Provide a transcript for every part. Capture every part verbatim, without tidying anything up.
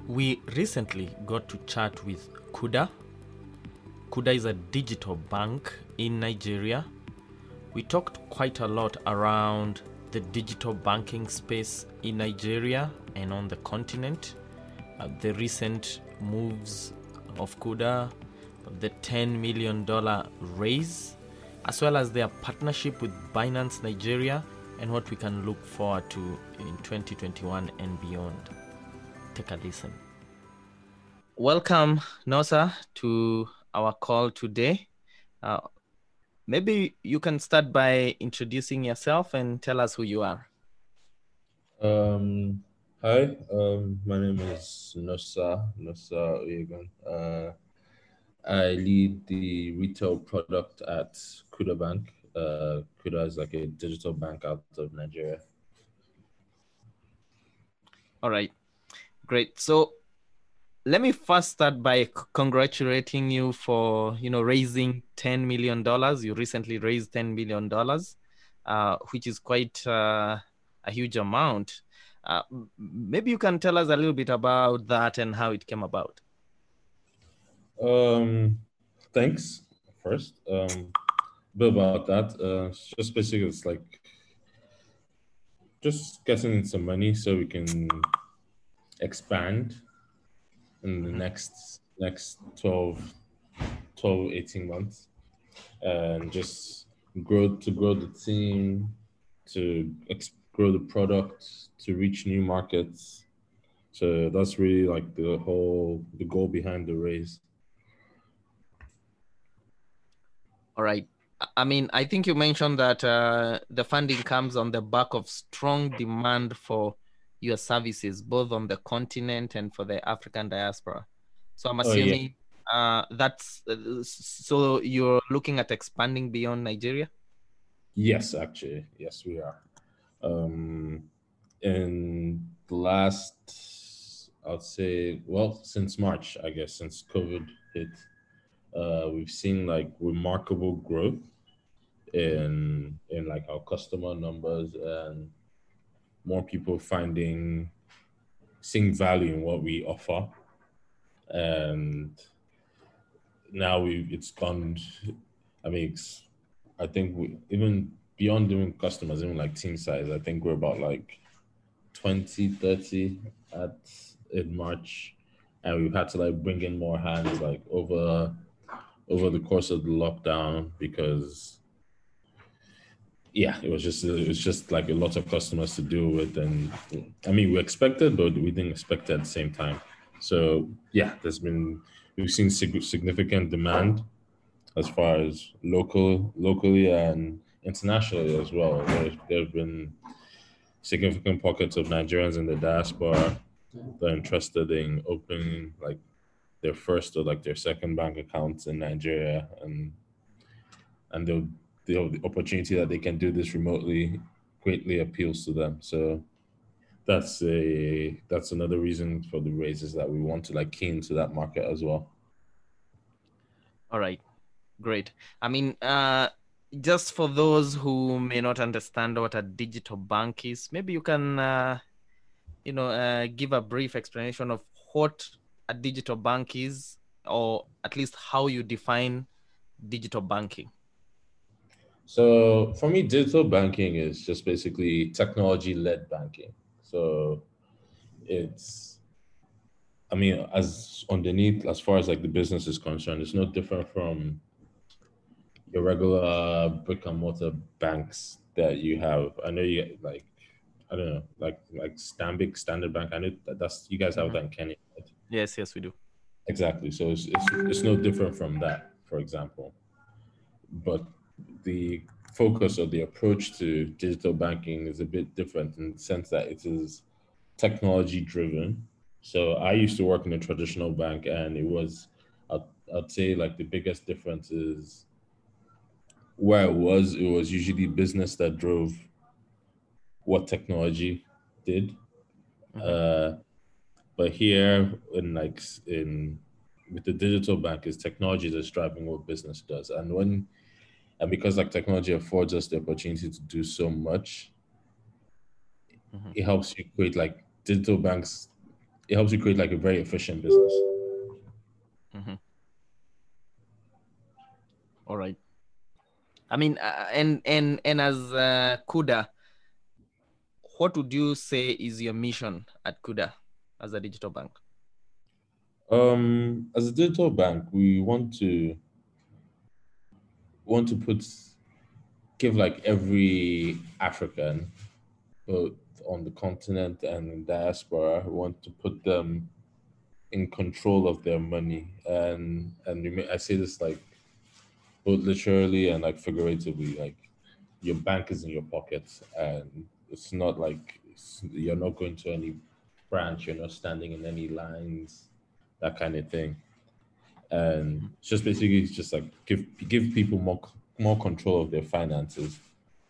We recently got to chat with Kuda. Kuda is a digital bank in Nigeria. We talked quite a lot around the digital banking space in Nigeria and on the continent, uh, the recent moves of Kuda, the ten million dollars raise, as well as their partnership with Binance Nigeria and what we can look forward to in twenty twenty-one and beyond. Take a listen. Welcome, Nosa, to our call today. Uh, maybe you can start by introducing yourself and tell us who you are. Um, hi, um, my name is Nosa, Nosa Oyegun. Uh, I lead the retail product at Kuda Bank. Uh, Kuda is like a digital bank out of Nigeria. All right, great. So let me first start by c- congratulating you for, you know, raising ten million dollars. You recently raised ten million dollars, uh, which is quite uh, a huge amount. Uh, m- maybe you can tell us a little bit about that and how it came about. Um, thanks first. Um, bit about that. Uh, it's just basically it's like just getting some money so we can expand in the Mhm. next next twelve, twelve, eighteen months. And just grow to grow the team, to ex- grow the product, to reach new markets. So that's really like the whole the goal behind the raise. All right. I I mean, I think you mentioned that uh, the funding comes on the back of strong demand for your services, both on the continent and for the African diaspora. So I'm Oh yeah, assuming uh, that's uh, s- so you're looking at expanding beyond Nigeria. yes, actually, yes, we are. Um, in the last, I'd say, well, since March, I guess, since COVID hit, uh, we've seen like remarkable growth Mhm. in in like our customer numbers and more people finding seeing value in what we offer. And now we it's gone. I mean, it's, I think we even beyond doing customers, even like team size, I think we're about like twenty, thirty at in March. And we've had to like bring in more hands like over over the course of the lockdown because yeah, it was just it was just like a lot of customers to deal with, and I mean we expected, but we didn't expect it at the same time. So yeah, there's been we've seen sig- significant demand as far as local, locally and internationally as well. There there have been significant pockets of Nigerians in the diaspora that are interested in opening like their first or like their second bank accounts in Nigeria, and and the the opportunity that they can do this remotely greatly appeals to them. So that's a that's another reason for the raises that we want to like key into that market as well. All right, great. I mean, uh, just for those who may not understand what a digital bank is, maybe you can, uh, you know, uh, give a brief explanation of what a digital bank is, or at least how you define digital banking. So for me, digital banking is just basically technology-led banking. So it's, I mean, as underneath, as far as like the business is concerned, it's no different from your regular brick and mortar banks that you have. I know you get, like, I don't know, like like Stanbic, Standard Bank. I know that that's you guys have Mhm. that in Kenya, right? Yes, yes, we do. Exactly. So it's, it's it's no different from that, for example. But the focus or the approach to digital banking is a bit different in the sense that it is technology driven. So I used to work in a traditional bank, and it was, I'd, I'd say, like the biggest difference is where it was. It was usually business that drove what technology did. Mhm. Uh, but here, in like s- in with the digital bank, is technology that's driving what business does, and when and because like technology affords us the opportunity to do so much, Mhm. it helps you create like digital banks it helps you create like a very efficient business. Mm-hmm. All right. I mean, uh, and and and as uh, Kuda, what would you say is your mission at Kuda as a digital bank? Um, as a digital bank, we want to want to put give like every African, both on the continent and in diaspora, we want to put them in control of their money. And and you may, I say this like both literally and like figuratively. Like your bank is in your pocket, and it's not like it's, you're not going to any branch, you're not standing in any lines, that kind of thing. And it's just basically it's just like give give people more more control of their finances.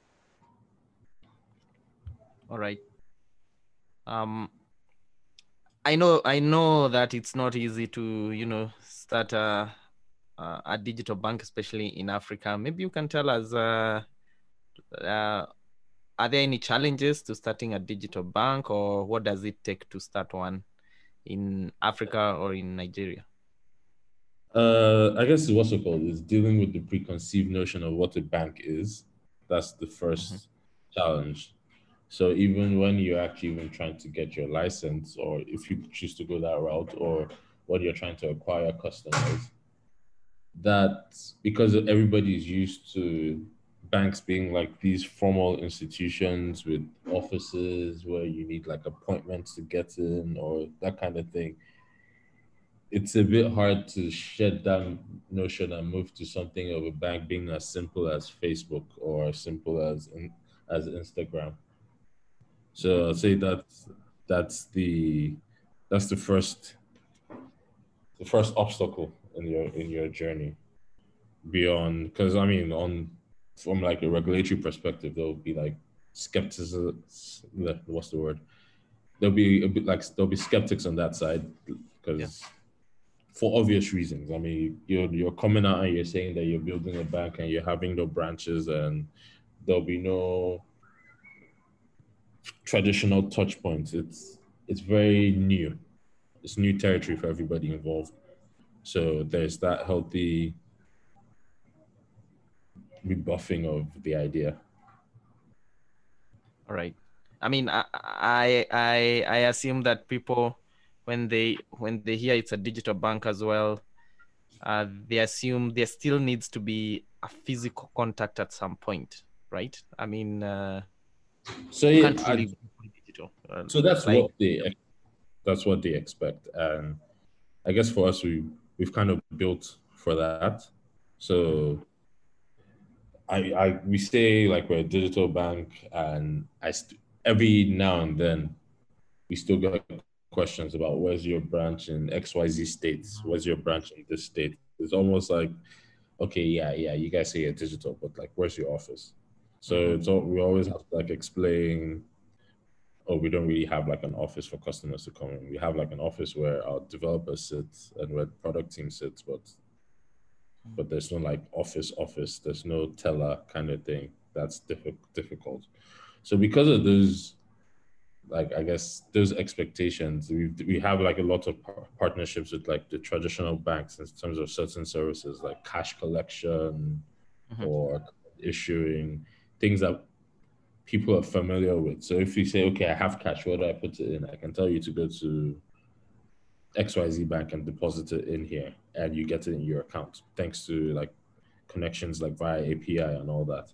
All right. Um, I know I know that it's not easy to you know start a a digital bank, especially in Africa. Maybe you can tell us. Uh, uh, are there any challenges to starting a digital bank, or what does it take to start one in Africa or in Nigeria? Uh, I guess what's it called is dealing with the preconceived notion of what a bank is. That's the first Mhm. challenge. So even when you're actually even trying to get your license, or if you choose to go that route, or when you're trying to acquire customers, that because everybody is used to banks being like these formal institutions with offices where you need like appointments to get in or that kind of thing, it's a bit hard to shed that notion and move to something of a bank being as simple as Facebook or as simple as in, as Instagram. So I'd say that's that's the that's the first the first obstacle in your in your journey beyond, because I mean on from like a regulatory perspective there'll be like skepticism, what's the word, there'll be a bit like there'll be skeptics on that side Yeah. because for obvious reasons. I mean, you're you're coming out and you're saying that you're building a bank and you're having no branches and there'll be no traditional touch points. It's it's very new. It's new territory for everybody involved. So there's that healthy rebuffing of the idea. All right. I mean, I I I, I assume that people when they when they hear it's a digital bank as well, uh, they assume there still needs to be a physical contact at some point, right? I mean, uh, So you yeah, can't I, really go digital. Uh, so that's like, what they that's what they expect, and I guess for us we we've kind of built for that. So I, I we say like we're a digital bank, and I st- every now and then we still get questions about where's your branch in X Y Z states, where's your branch in this state. It's almost like, okay, yeah, yeah, you guys say you're digital, but like, where's your office? So Mhm. it's all we always have to like explain. Oh, we don't really have like an office for customers to come in. We have like an office where our developers sit and where the product team sits, but but there's no like office office. There's no teller kind of thing. That's difficult difficult. So because of those, like I guess those expectations, we we have like a lot of par- partnerships with like the traditional banks in terms of certain services like cash collection Mhm. or issuing things that people are familiar with. So if you say, okay, I have cash, where do I put it in? I can tell you to go to X Y Z bank and deposit it in here, and you get it in your account thanks to like connections like via A P I and all that.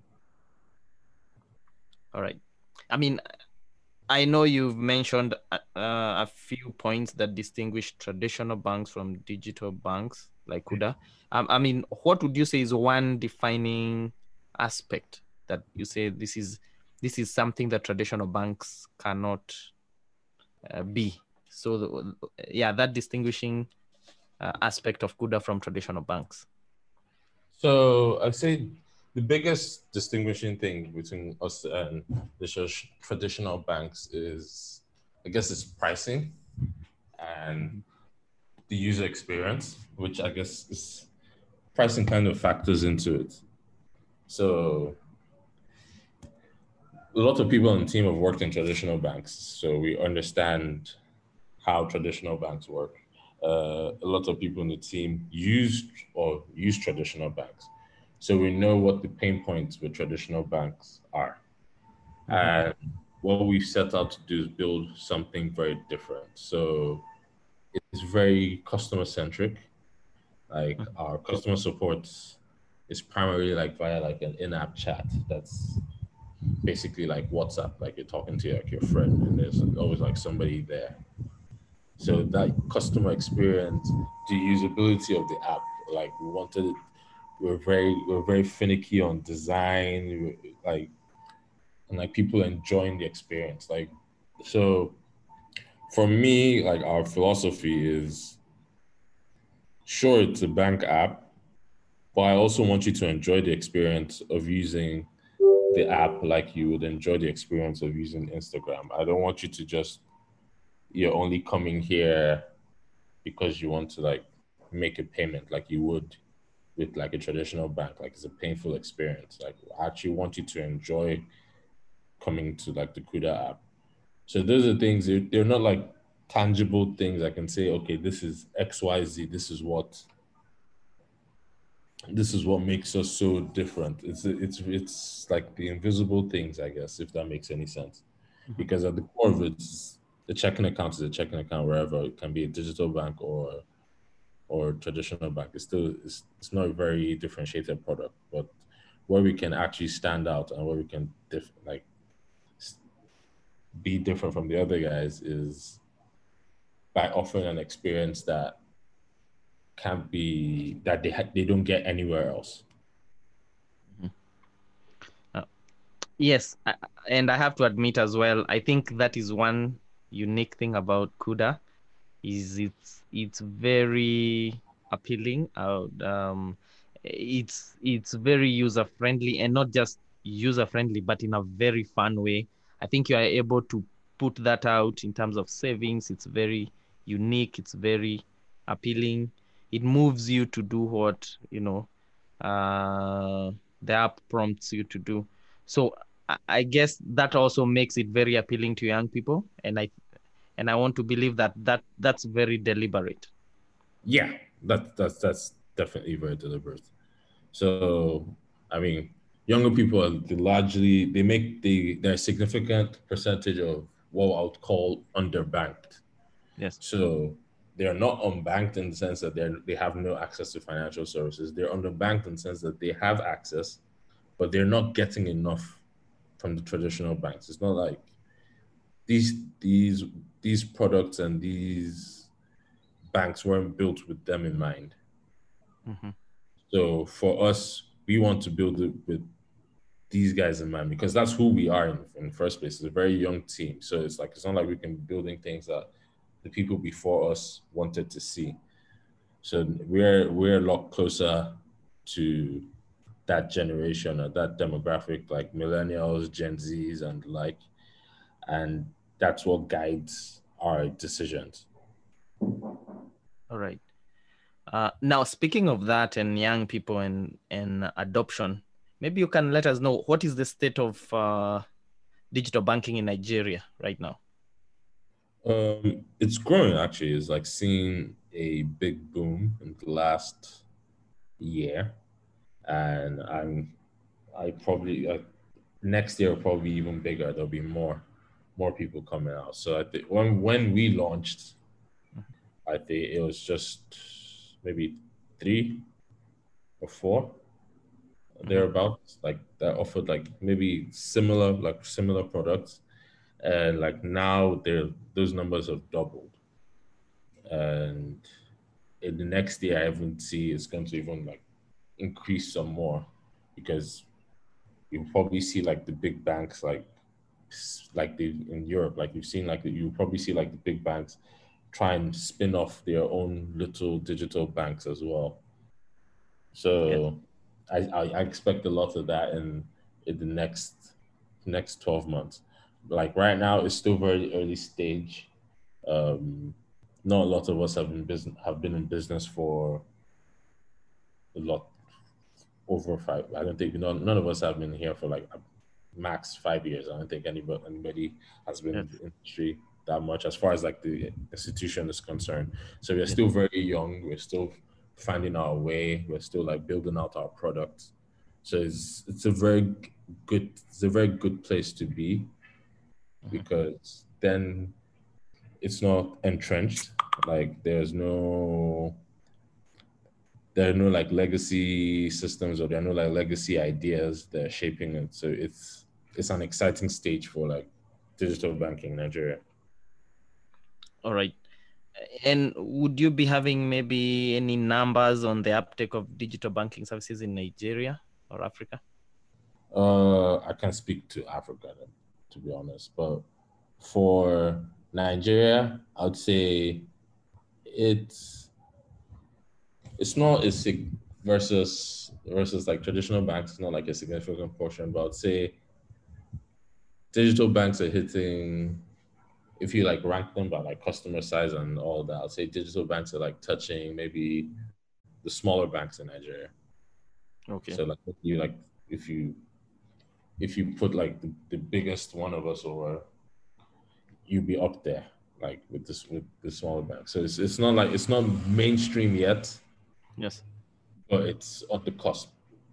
All right. I mean, I know you've mentioned uh, a few points that distinguish traditional banks from digital banks like Kuda. Um, I mean, what would you say is one defining aspect that you say this is this is something that traditional banks cannot uh, be? So, the, yeah, that distinguishing uh, aspect of Kuda from traditional banks. So I'd say the biggest distinguishing thing between us and the tr- traditional banks is, I guess, it's pricing and Mhm. the user experience, which I guess is pricing kind of factors into it. So a lot of people on the team have worked in traditional banks, so we understand how traditional banks work. Uh, a lot of people in the team use or use traditional banks. So we know what the pain points with traditional banks are. Mm-hmm. And what we've set out to do is build something very different. So it's very customer centric. Like Mm-hmm. our customer support is primarily like via like an in-app chat that's basically like WhatsApp, like you're talking to like your friend, and there's always like somebody there. So that customer experience, the usability of the app, like we wanted, we're very we're very finicky on design, like and like people enjoying the experience. Like so, for me, like our philosophy is, sure, it's a bank app, but I also want you to enjoy the experience of using the app like you would enjoy the experience of using Instagram. I don't want you to just, you're only coming here because you want to like make a payment like you would with like a traditional bank. Like it's a painful experience. Like I actually want you to enjoy coming to like the Kuda app. So those are things, they're, they're not like tangible things I can say, okay, this is X Y Z, this is what this is what makes us so different. It's it's it's like the invisible things, I guess, if that makes any sense. Mm-hmm. Because at the core of it, the checking account is a checking account wherever. It can be a digital bank or or traditional bank. It's still it's, it's not a very differentiated product, but where we can actually stand out and where we can diff, like be different from the other guys is by offering an experience that can't be that they ha- they don't get anywhere else. Uh, yes, I- and I have to admit as well, I think that is one unique thing about Kuda is it's it's very appealing. Uh, um, it's it's very user friendly, and not just user friendly, but in a very fun way. I think you are able to put that out in terms of savings. It's very unique. It's very appealing. It moves you to do what you know uh, the app prompts you to do. So I, I guess that also makes it very appealing to young people, and I and I want to believe that that that's very deliberate. Yeah, that that's that's definitely very deliberate. So, I mean, younger people are they largely they make the their significant percentage of what I would call underbanked. Yes. So they're not unbanked in the sense that they're they have no access to financial services. They're underbanked in the sense that they have access, but they're not getting enough from the traditional banks. It's not like these these these products and these banks weren't built with them in mind. Mm-hmm. So for us, we want to build it with these guys in mind because that's who we are in, in the first place. It's a very young team. So it's like it's not like we can be building things that the people before us wanted to see. So we're we're a lot closer to that generation or that demographic, like millennials, Gen Zs, and the like, and that's what guides our decisions. All right. Uh, now, speaking of that and young people and and adoption, maybe you can let us know what is the state of uh, digital banking in Nigeria right now. Um, it's growing actually. It's like seeing a big boom in the last year, and I'm I probably uh, next year will probably be even bigger. There'll be more more people coming out. So I think when when we launched, I think it was just maybe three or four Mm-hmm. thereabouts, like that offered like maybe similar like similar products, and like now they're those numbers have doubled, and in the next year I even see it's going to even like increase some more because you'll probably see like the big banks like like the in Europe, like you've seen like you probably see like the big banks try and spin off their own little digital banks as well. Yes. So I, I, I expect a lot of that in in the next next twelve months. Like right now it's still very early stage. Um not a lot of us have been business have been in business for a lot over five. I don't think none, none of us have been here for like max five years. I don't think anybody anybody has been Yes. in the industry that much as far as like the institution is concerned. So we're Yeah. still very young. We're still finding our way. We're still like building out our product. So it's it's a very good it's a very good place to be because then it's not entrenched. Like there's no there are no like legacy systems or there are no like legacy ideas that are shaping it. So it's it's an exciting stage for like digital banking in Nigeria. All right. And would you be having maybe any numbers on the uptake of digital banking services in Nigeria or Africa? Uh, I can't speak to Africa, to be honest, but for Nigeria, I would say it's it's not a sig versus versus like traditional banks. It's not like a significant portion, but I'd say digital banks are hitting. If you like rank them by like customer size and all that, I'd say digital banks are like touching maybe the smaller banks in Nigeria. Okay. So like if you like if you if you put like the, the biggest one of us over, you'd be up there like with this with the smaller banks. So it's it's not like it's not mainstream yet. Yes. But it's on the cusp.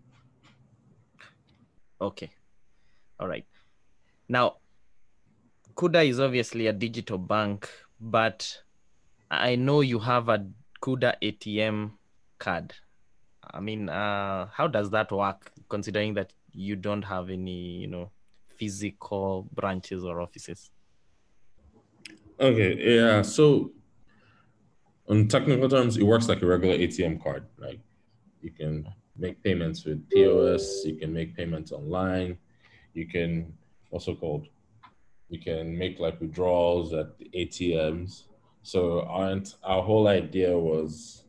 Okay. All right. Now, Kuda is obviously a digital bank, but I know you have a Kuda A T M card. I mean, uh, how does that work, considering that you don't have any, you know, physical branches or offices? Okay, yeah. So, on technical terms, it works like a regular A T M card. Like you can make payments with P O S, you can make payments online, you can also called you can make like withdrawals at the A T Ms. So our our whole idea was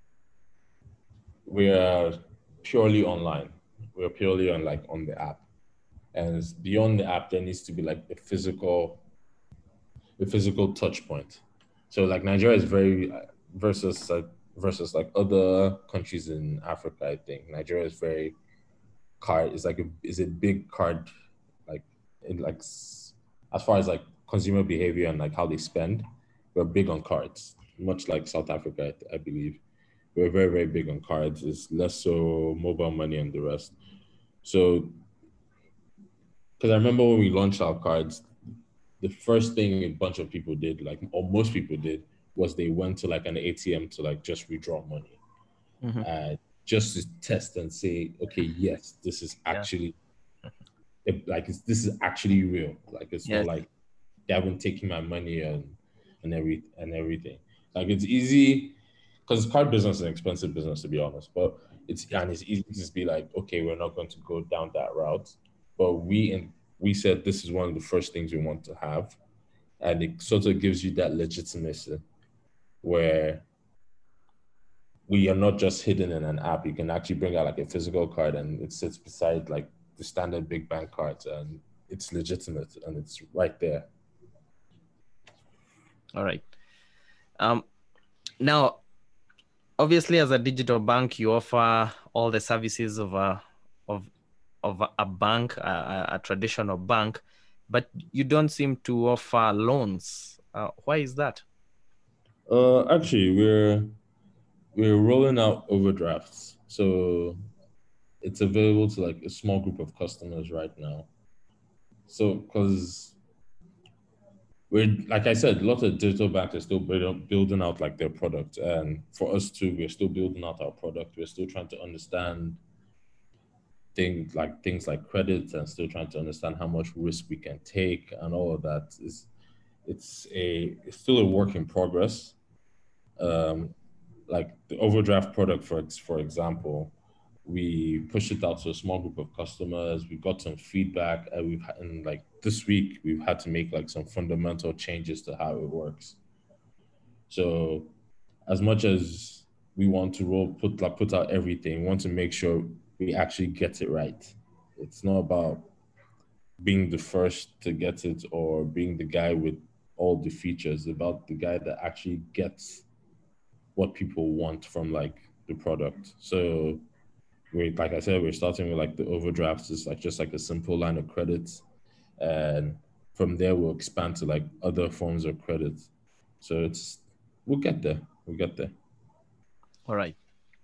we are purely online. We're purely on like on the app, and beyond the app, there needs to be like a physical, a physical touch point. So like Nigeria is very versus like versus like other countries in Africa. I think Nigeria is very card. It's like a is a big card, like in like as far as like consumer behavior and like how they spend. We're big on cards, much like South Africa, I, I believe. We're very, very big on cards. It's less so mobile money and the rest. So, because I remember when we launched our cards, the first thing a bunch of people did, like, or most people did, was they went to like an A T M to like just withdraw money, mm-hmm. uh, just to test and say, okay, yes, this is actually, yeah. it, like, it's, this is actually real. Like, it's yes. not like they haven't taken my money and and every and everything. Like, it's easy. Because card business is an expensive business, to be honest. But it's and it's easy to just be like, okay, we're not going to go down that route. But we and we said this is one of the first things we want to have, and it sort of gives you that legitimacy, where we are not just hidden in an app. You can actually bring out like a physical card, and it sits beside like the standard big bank cards, and it's legitimate and it's right there. All right. Um. Now, obviously, as a digital bank, you offer all the services of a of of a bank, a, a traditional bank, but you don't seem to offer loans. Uh, why is that? Uh, actually, we're we're rolling out overdrafts, so it's available to like a small group of customers right now. So, because we're, like I said, a lot of digital banks are still building out like their product. And for us too, we're still building out our product. We're still trying to understand things like things like credit and still trying to understand how much risk we can take and all of that. Is it's a it's still a work in progress. Um, like the overdraft product, for for example, we pushed it out to a small group of customers. We got some feedback, and we've had, and like this week, we've had to make like some fundamental changes to how it works. So, as much as we want to roll, put like put out everything, we want to make sure we actually get it right. It's not about being the first to get it or being the guy with all the features. It's about the guy that actually gets what people want from like the product. So we, like I said, we're starting with like the overdrafts. It's like just like a simple line of credit, and from there we'll expand to like other forms of credit. So it's we'll get there. We'll get there. All right.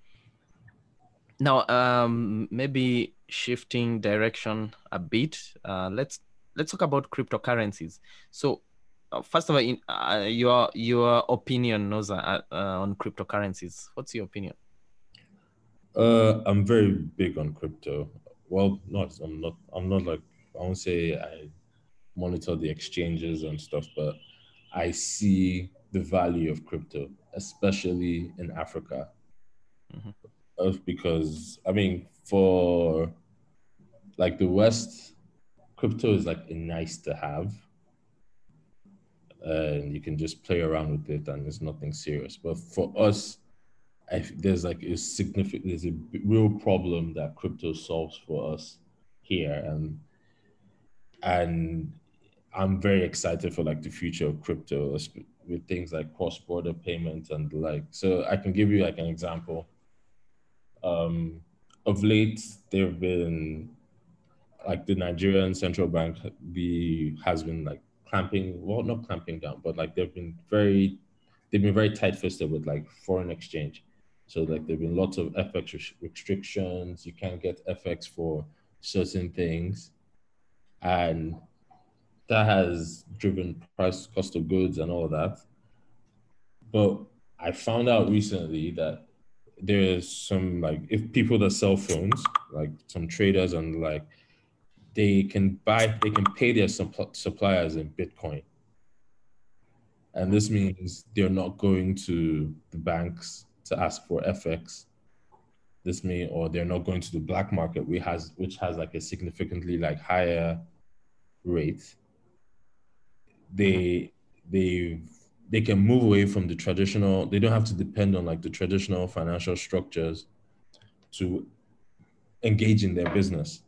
Now, um, maybe shifting direction a bit. Uh, let's let's talk about cryptocurrencies. So, uh, first of all, in, uh, your your opinion, Noza, uh, uh, on cryptocurrencies. What's your opinion? Uh, I'm very big on crypto. Well, not I'm not I'm not like I won't say I monitor the exchanges and stuff, but I see the value of crypto, especially in Africa. Mm-hmm. Of because I mean, for like the West, crypto is like a nice to have, and you can just play around with it, and it's nothing serious. But for us, I, there's like a significant, there's a real problem that crypto solves for us here, and and I'm very excited for like the future of crypto with things like cross-border payments and the like. So I can give you like an example. Um, of late, there have been like the Nigerian central bank be has been like clamping, well, not clamping down, but like they've been very, they've been very tight-fisted with like foreign exchange. So like there've been lots of F X restrictions. You can't get F X for certain things, and that has driven price, cost of goods, and all that. But I found out recently that there's some like if people that sell phones, like some traders and like they can buy, they can pay their supp- suppliers in Bitcoin. And this means they're not going to the banks to ask for F X. This means, or they're not going to the black market, which has which has like a significantly like higher rate. They they they can move away from the traditional. They don't have to depend on like the traditional financial structures to engage in their business.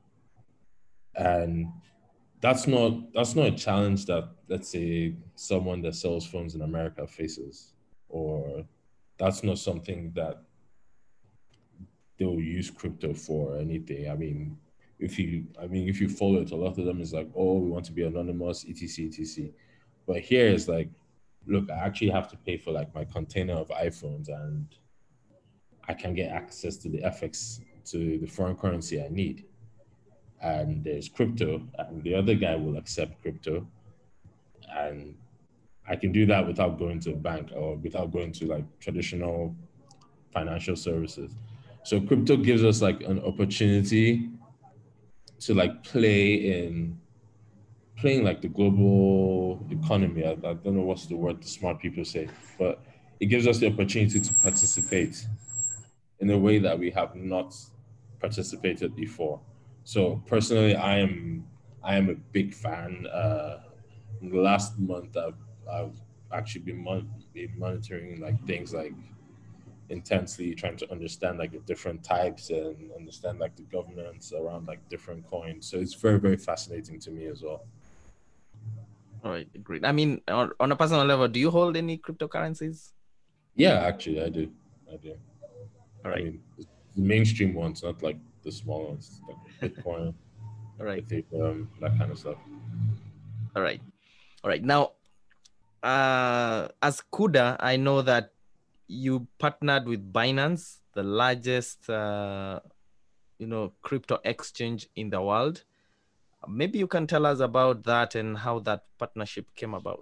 And that's not that's not a challenge that, let's say, someone that sells phones in America faces, or that's not something that they'll use crypto for or anything. I mean, if you I mean if you follow it, a lot of them is like, oh, we want to be anonymous, etc, etc. But here is like, look, I actually have to pay for like my container of iPhones, and I can get access to the F X, to the foreign currency I need. And there's crypto, and the other guy will accept crypto, and I can do that without going to a bank or without going to like traditional financial services. So crypto gives us like an opportunity to like play in playing like the global economy. I, I don't know what's the word the smart people say, but it gives us the opportunity to participate in a way that we have not participated before. So personally, I am I am a big fan. Uh, in the last month, I've, I've actually been, mon- been monitoring like things like intensely, trying to understand like the different types and understand like the governance around like different coins. So it's very, very fascinating to me as well. All right, great. I mean, on, on a personal level, do you hold any cryptocurrencies? Yeah, actually, I do. I do. All I right. mean, the mainstream ones, not like the small ones, like Bitcoin, All right. Ethereum, that kind of stuff. All right. All right. Now, uh, as Kuda, I know that you partnered with Binance, the largest, uh, you know, crypto exchange in the world. Maybe you can tell us about that and how that partnership came about.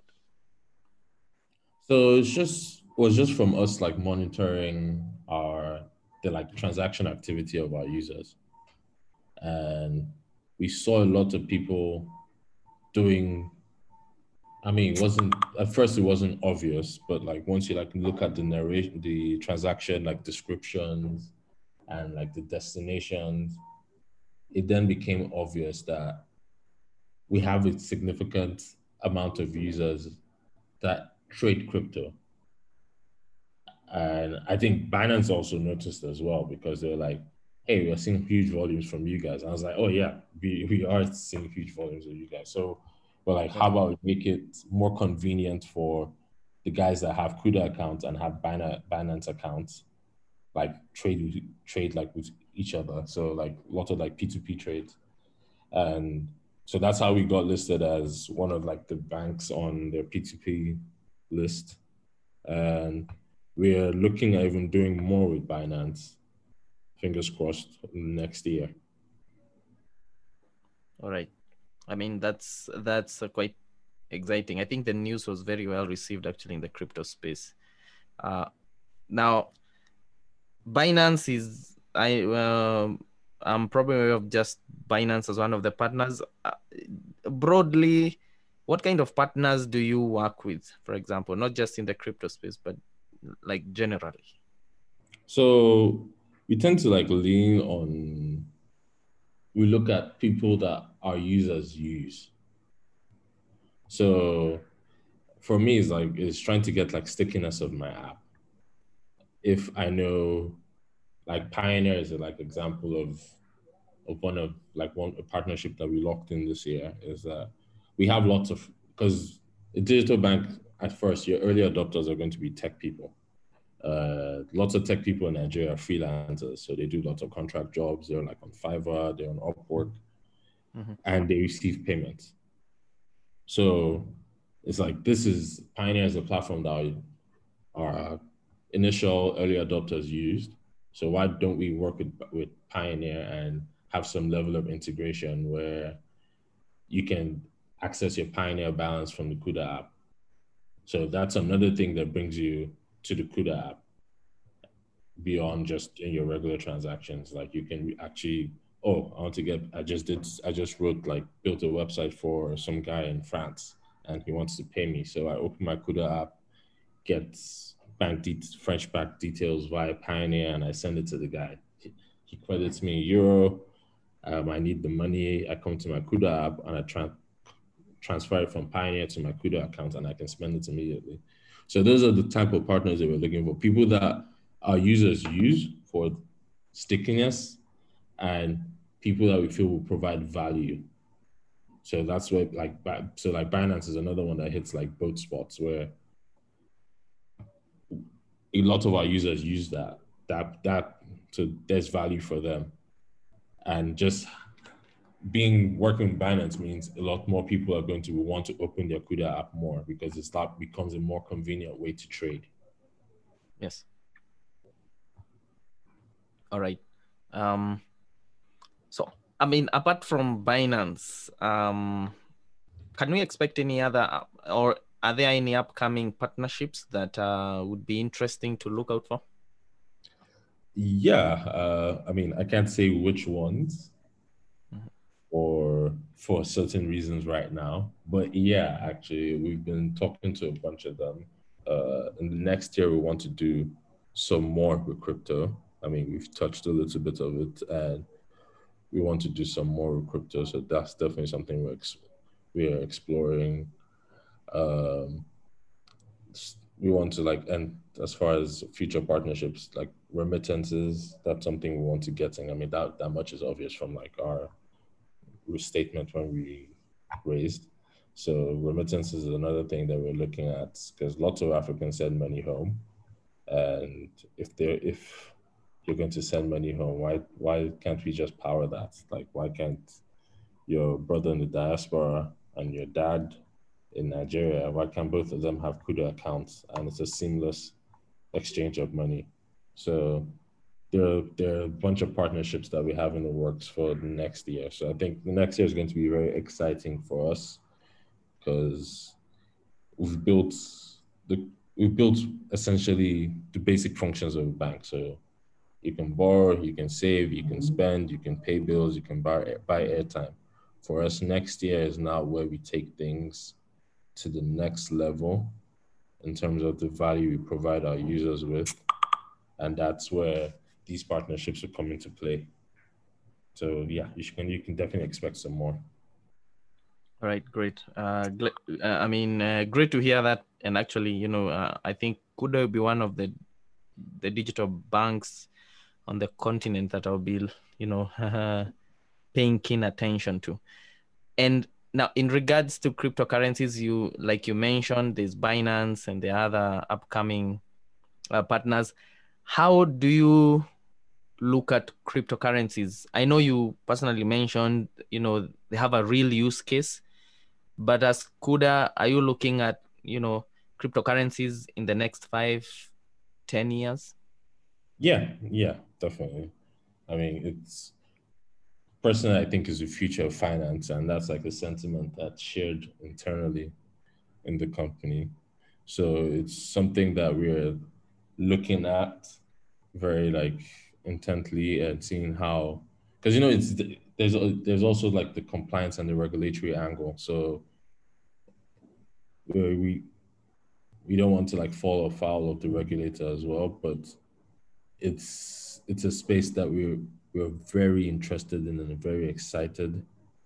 So it's just it was just from us like monitoring our the like transaction activity of our users, and we saw a lot of people doing. I mean, it wasn't at first it wasn't obvious, but like once you like look at the narration, the transaction like descriptions and like the destinations, it then became obvious that we have a significant amount of users that trade crypto. And I think Binance also noticed as well, because they're like, hey, we're seeing huge volumes from you guys. And I was like, oh yeah, we, we are seeing huge volumes of you guys. So we're like, how about we make it more convenient for the guys that have CUDA accounts and have Binance, Binance accounts, like trade trade like with each other. So like a lot of like P two P trades. And So that's how we got listed as one of like the banks on their P two P list. And we're looking at even doing more with Binance. Fingers crossed next year. All right. I mean, that's that's uh, quite exciting. I think the news was very well received actually in the crypto space. Uh, now, Binance is I uh, I'm probably aware of just Binance as one of the partners. Uh, broadly, what kind of partners do you work with, for example, not just in the crypto space, but like generally? So we tend to like lean on, we look at people that our users use. So for me, it's like, it's trying to get like stickiness of my app. If I know, like Pioneer is a like example of of one of like one a partnership that we locked in this year, is that we have lots of, because a digital bank at first, your early adopters are going to be tech people. Uh, lots of tech people in Nigeria are freelancers, so they do lots of contract jobs. They're like on Fiverr, they're on Upwork, mm-hmm. and they receive payments. So it's like, this is Pioneer is a platform that our initial early adopters used. So why don't we work with, with Pioneer and have some level of integration where you can access your Pioneer balance from the Kuda app? So that's another thing that brings you to the Kuda app beyond just doing your regular transactions. Like you can actually, oh, I want to get, I just did, I just wrote like, built a website for some guy in France and he wants to pay me. So I open my Kuda app, get bank de- French bank details via Pioneer, and I send it to the guy. He, he credits me euro. Um, I need the money. I come to my Kuda app and I tra- transfer it from Pioneer to my Kuda account, and I can spend it immediately. So those are the type of partners that we're looking for. People that our users use for stickiness, and people that we feel will provide value. So that's where like, so like Binance is another one that hits like both spots, where a lot of our users use that, that, that, so there's value for them. And just being working with Binance means a lot more people are going to want to open their Kuda app more, because it's that becomes a more convenient way to trade. Yes. All right. Um, so, I mean, apart from Binance, um, can we expect any other, or are there any upcoming partnerships that uh, would be interesting to look out for? Yeah, uh, I mean, I can't say which ones, mm-hmm. or for certain reasons right now, but yeah, actually, we've been talking to a bunch of them. Uh, in the next year, we want to do some more with crypto. I mean, we've touched a little bit of it, and we want to do some more with crypto. So that's definitely something we're ex- we are exploring. Um, we want to like, and as far as future partnerships, like remittances, that's something we want to get in. I mean, that, that much is obvious from like our restatement when we raised. So remittances is another thing that we're looking at, because lots of Africans send money home. And if they're, if you're going to send money home, why, why can't we just power that? Like, why can't your brother in the diaspora and your dad in Nigeria, why can't both of them have Kuda accounts, and it's a seamless exchange of money? So there, there are a bunch of partnerships that we have in the works for the next year. So I think the next year is going to be very exciting for us, because we've built the we've built essentially the basic functions of a bank. So you can borrow, you can save, you can spend, you can pay bills, you can buy buy airtime. For us, next year is now where we take things to the next level in terms of the value we provide our users with. And that's where these partnerships will come into play. So yeah, you can, you can definitely expect some more. All right, great. Uh, uh, I mean, uh, great to hear that. And actually, you know, uh, I think Kuda will be one of the the digital banks on the continent that I'll be, you know, paying keen attention to. And now, in regards to cryptocurrencies, you like you mentioned, there's Binance and the other upcoming uh, partners. How do you look at cryptocurrencies? I know you personally mentioned, you know, they have a real use case, but as Kuda, are you looking at, you know, cryptocurrencies in the next five, ten years? Yeah, yeah, definitely. I mean, it's personally, I think is the future of finance, and that's like a sentiment that's shared internally in the company. So it's something that we're looking at very like intently and seeing how, because you know it's there's there's also like the compliance and the regulatory angle. So we we don't want to like fall afoul of the regulator as well, but it's it's a space that we're we're very interested in and very excited.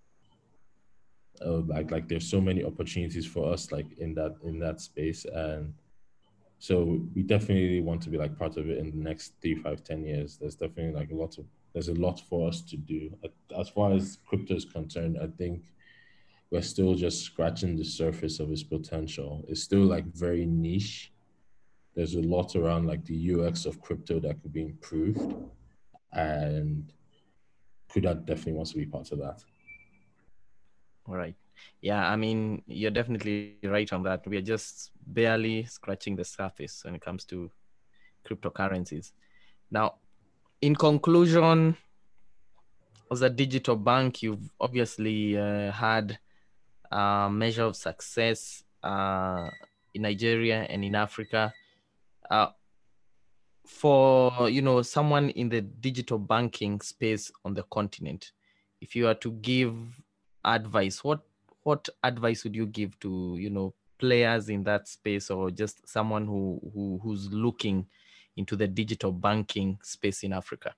Uh, like like there's so many opportunities for us like in that in that space, and so we definitely want to be like part of it in the next three, five, ten years. There's definitely like a lot of there's a lot for us to do. As far as crypto is concerned, I think we're still just scratching the surface of its potential. It's still like very niche. There's a lot around like the U X of crypto that could be improved, and Kuda definitely wants to be part of that. All right. Yeah, I mean, you're definitely right on that. We are just barely scratching the surface when it comes to cryptocurrencies. Now, in conclusion, as a digital bank, you've obviously uh, had a measure of success uh, in Nigeria and in Africa. Uh, for you know someone in the digital banking space on the continent, if you are to give advice, what what advice would you give to you know players in that space, or just someone who, who who's looking into the digital banking space in Africa?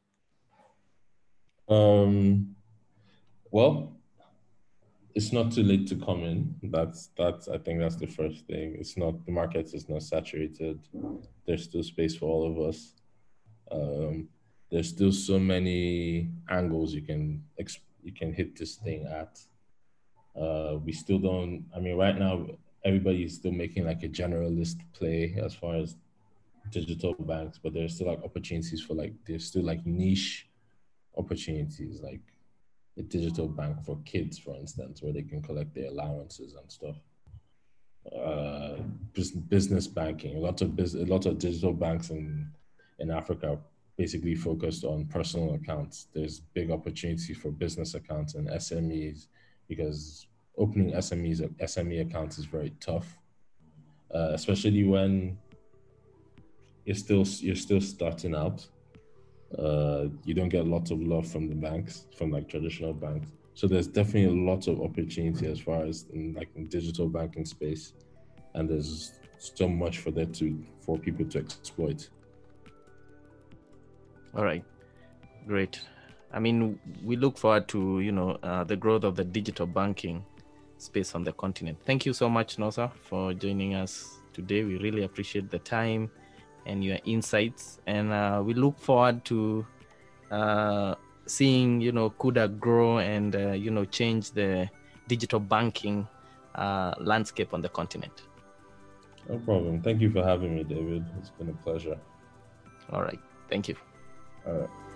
Um, well, it's not too late to come in. That's that's I think that's the first thing. It's not the market is not saturated. There's still space for all of us. Um, there's still so many angles you can you can hit this thing at. Uh, we still don't. I mean, right now everybody is still making like a generalist play as far as digital banks, but there's still like opportunities for like there's still like niche opportunities like a digital bank for kids, for instance, where they can collect their allowances and stuff. Uh, business banking, a lot of business, a lot of digital banks in in Africa basically focused on personal accounts. There's big opportunity for business accounts and S M Es because opening S M Es S M E accounts is very tough, uh, especially when you're still you're still starting out. Uh, you don't get lots of love from the banks, from like traditional banks. So there's definitely a lot of opportunity as far as in like in digital banking space, and there's so much for that to for people to exploit. All right, great. I mean, we look forward to you know uh, the growth of the digital banking space on the continent. Thank you so much, Nosa, for joining us today. We really appreciate the time and your insights, and uh, we look forward to uh, seeing you know Kuda grow and uh, you know change the digital banking uh, landscape on the continent. No problem. Thank you for having me, David. It's been a pleasure. All right. Thank you. All right.